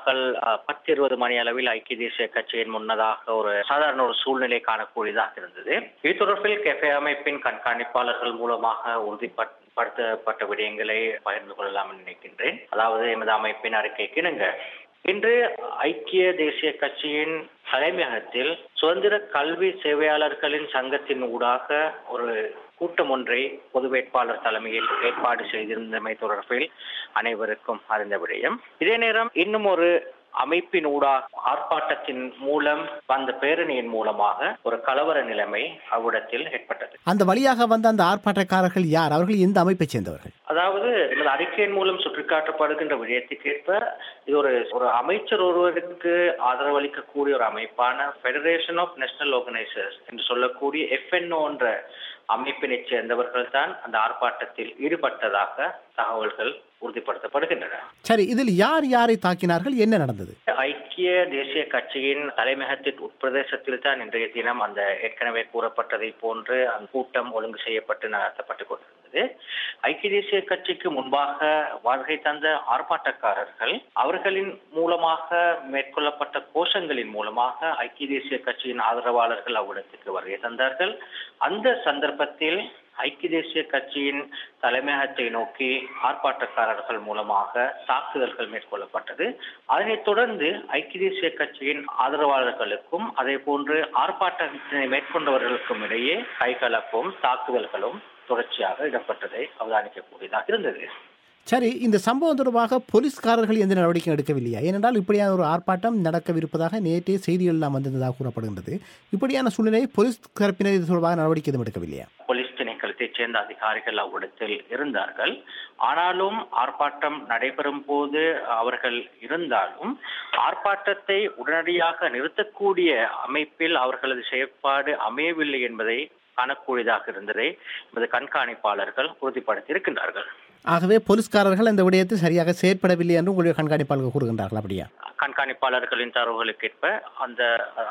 பகல் 10-20 மணி அளவில் ஐக்கிய தேசிய கட்சியின் முன்னதாக ஒரு சாதாரண ஒரு சூழ்நிலை காணக்கூடியதாக இருந்தது. இது தொடர்பில் கெஃபே அமைப்பின் கண்காணிப்பாளர்கள் மூலமாக உறுதிப்படுத்தப்பட்ட விடயங்களை பகிர்ந்து கொள்ளலாம் நினைக்கின்றேன். அதாவது எமது அமைப்பின் அறிக்கைக்கு இணங்க இன்று ஐக்கிய தேசிய கட்சியின் தலைமையகத்தில் சுதந்திர கல்வி சேவையாளர்களின் சங்கத்தின் ஊடாக ஒரு கூட்டம் ஒன்றை பொது வேட்பாளர் தலைமையில் ஏற்பாடு செய்திருந்தமை தொடர்பில் அனைவருக்கும் அறிந்த விடயம். இதே நேரம் இன்னும் ஒரு அமைப்பின் ஊடாக ஆர்ப்பாட்டத்தின் மூலம் வந்த பேரணியின் மூலமாக ஒரு கலவர நிலைமை அவ்விடத்தில் ஏற்பட்டது. அந்த வழியாக வந்த அந்த ஆர்ப்பாட்டக்காரர்கள் யார்? அவர்கள் எந்த அமைப்பை சேர்ந்தவர்கள்? அதாவது இந்த அறிக்கையின் மூலம் சுட்டிக்காட்டப்படுகின்ற விடயத்துக்கேற்ப இது ஒரு அமைச்சர் ஒருவருக்கு ஆதரவளிக்கக்கூடிய ஒரு அமைப்பான ஃபெடரேஷன் ஆஃப் நேஷனல் ஆர்கனைசர்ஸ் என்று சொல்லக்கூடிய FNO என்ற அமைப்பினை சேர்ந்தவர்கள் தான் அந்த ஆர்ப்பாட்டத்தில் ஈடுபட்டதாக தகவல்கள் உறுதிப்படுத்தப்படுகின்றன. சரி, இதில் யார் யாரை தாக்கினார்கள்? என்ன நடந்தது? ஐக்கிய தேசிய கட்சியின் தலைமையகத்தின் உட்பிரதேசத்தில் தான் இன்றைய தினம் அந்த ஏற்கனவே கூறப்பட்டதை போன்று அந்த கூட்டம் ஒழுங்கு செய்யப்பட்டு நடத்தப்பட்டுக் கொண்டிருந்தது. ஐக்கிய தேசிய கட்சிக்கு முன்பாக வருகை தந்த ஆர்ப்பாட்டக்காரர்கள் அவர்களின் மூலமாக மேற்கொள்ளப்பட்ட கோஷங்களின் மூலமாக ஐக்கிய தேசிய கட்சியின் ஆதரவாளர்கள் அவ்விடத்துக்கு வருகை தந்தார்கள். அந்த சந்தர்ப்பத்தில் ஐக்கிய தேசிய கட்சியின் தலைமையகத்தை நோக்கி ஆர்ப்பாட்டக்காரர்கள் மூலமாக தாக்குதல்கள் மேற்கொள்ளப்பட்டது. அதனைத் தொடர்ந்து ஐக்கிய தேசிய கட்சியின் ஆதரவாளர்களுக்கும் அதே போன்று ஆர்ப்பாட்டத்தை மேற்கொண்டவர்களுக்கும் இடையே கைகலப்பும் தாக்குதல்களும் தொடர்ச்சியாக இடம்பெற்றதை அவதானிக்கக்கூடியதாக இருந்தது. சரி, இந்த சம்பவம் தொடர்பாக போலீஸ்காரர்கள் எந்த நடவடிக்கை எடுக்கவில்லையா? ஏனென்றால் இப்படியான ஒரு ஆர்ப்பாட்டம் நடக்கவிருப்பதாக நேற்றே செய்திகள் எல்லாம் வந்திருந்ததாக கூறப்படுகின்றது. இப்படியான சூழ்நிலை போலீஸ் தரப்பினர் இது தொடர்பாக நடவடிக்கை எதுவும் எடுக்கவில்லையா? போலீஸ் திணைக்களத்தைச் சேர்ந்த அதிகாரிகள் அவ்விடத்தில் இருந்தார்கள். ஆனாலும் ஆர்ப்பாட்டம் நடைபெறும் போது அவர்கள் இருந்தாலும் ஆர்ப்பாட்டத்தை உடனடியாக நிறுத்தக்கூடிய அமைப்பில் அவர்களது செயற்பாடு அமையவில்லை என்பதை காணக்கூடியதாக இருந்ததை நமது கண்காணிப்பாளர்கள் உறுதிப்படுத்தி இருக்கின்றார்கள். ஆகவே போலீஸ்காரர்கள் அந்த விடயத்தை சரியாக செயற்படவில்லை என்று உங்களுடைய கண்காணிப்பாளர்கள் கூறுகின்றார்கள். அப்படியா? கண்காணிப்பாளர்களின் தரவுகளுக்கேற்ப அந்த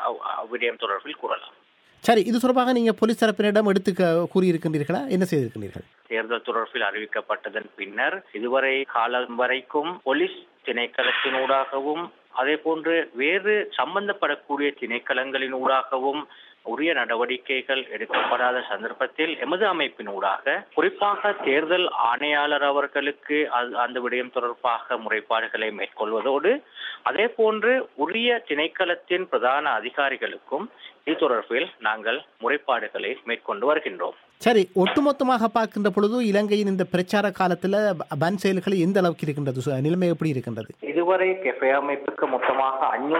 விடயம் தொடர்பில் கூறலாம். சரி, இது தொடர்பாக நீங்கள் போலீஸ் தரப்பினரிடம் எடுத்து கூறியிருக்கின்றீர்களா? என்ன செய்திருக்கிறீர்கள்? தேர்தல் தொடர்பில் அறிவிக்கப்பட்டதன் பின்னர் இதுவரை காலம் வரைக்கும் போலீஸ் திணைக்களத்தினூடாகவும் அதே போன்று வேறு சம்பந்தப்படக்கூடிய திணைக்களங்களின் ஊடாகவும் உரிய நடவடிக்கைகள் எடுக்கப்படாத சந்தர்ப்பத்தில் எமது அமைப்பின் ஊடாக குறிப்பாக தேர்தல் ஆணையாளர் அவர்களுக்கு அந்த விடயம் தொடர்பாக முறைப்பாடுகளை மேற்கொள்வதோடு அதே போன்று உரிய திணைக்களத்தின் பிரதான அதிகாரிகளுக்கும் இது தொடர்பில் நாங்கள் முறைப்பாடுகளை மேற்கொண்டு வருகின்றோம். சரி, ஒட்டுமொத்தமாக பார்க்கின்ற பொழுது இலங்கையின் இந்த பிரச்சார காலத்தில் பன் செயல்கள் எந்த அளவுக்கு இருக்கின்றது? நிலைமை எப்படி இருக்கின்றது? இதுவரை கெஃபே அமைப்புக்கு மொத்தமாக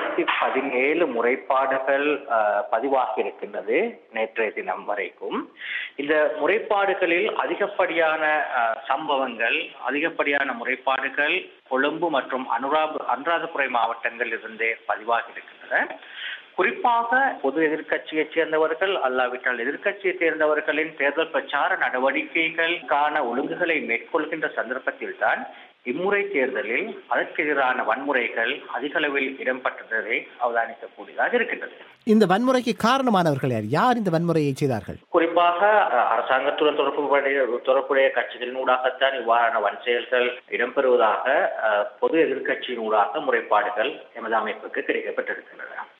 517 முறைப்பாடுகள் பதிவாகி இருக்கின்றது நேற்றைய தினம் வரைக்கும். இந்த முறைப்பாடுகளில் அதிகப்படியான சம்பவங்கள் அதிகப்படியான முறைப்பாடுகள் கொழும்பு மற்றும் அனுராதபுரை மாவட்டங்களில் இருந்தே பதிவாகி இருக்கின்றன. குறிப்பாக பொது எதிர்க்கட்சியைச் சேர்ந்தவர்கள் அல்லாவிட்டால் எதிர்க்கட்சியை சேர்ந்தவர்களின் தேர்தல் பிரச்சார நடவடிக்கைகளுக்கான ஒழுங்குகளை மேற்கொள்கின்ற சந்தர்ப்பத்தில் தான் இம்முறை தேர்தலில் அதற்கு எதிரான வன்முறைகள் அதிக அளவில் இடம்பெற்றதை அவதானிக்கக்கூடியதாக இருக்கின்றது. இந்த வன்முறைக்கு காரணமானவர்கள் யார்? யார் இந்த வன்முறையை செய்தார்கள்? குறிப்பாக அரசாங்கத்துடன் தொடர்புடைய கட்சிகளின் ஊடாகத்தான் இவ்வாறான வன் செயல்கள் இடம்பெறுவதாக பொது எதிர்க்கட்சியின் ஊடாக முறைப்பாடுகள் எமது அமைப்புக்கு கிடைக்கப்பட்டிருக்கின்றன.